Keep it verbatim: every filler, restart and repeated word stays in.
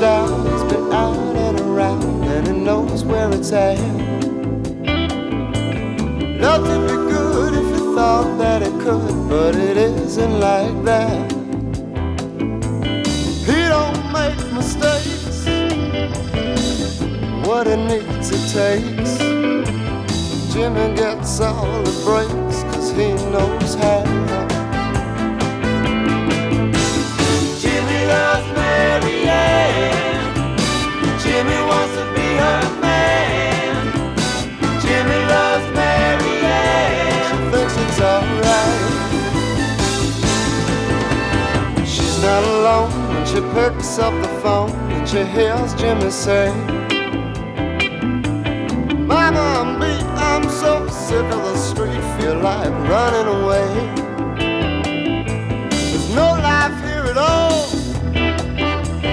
down, he's been out and around, and he knows where it's at. Love to be good if he thought that it could, but it isn't like that. He don't make mistakes, what he needs he takes. Jimmy gets all the breaks, cause he knows how. Jimmy loves Mary Ann, Jimmy wants to be her man. Jimmy loves Mary Ann, she thinks it's alright. She's not alone when she picks up the phone and she hears Jimmy say, Mama, I'm beat, I'm so sick of the street, feel like running away. There's no life here at all,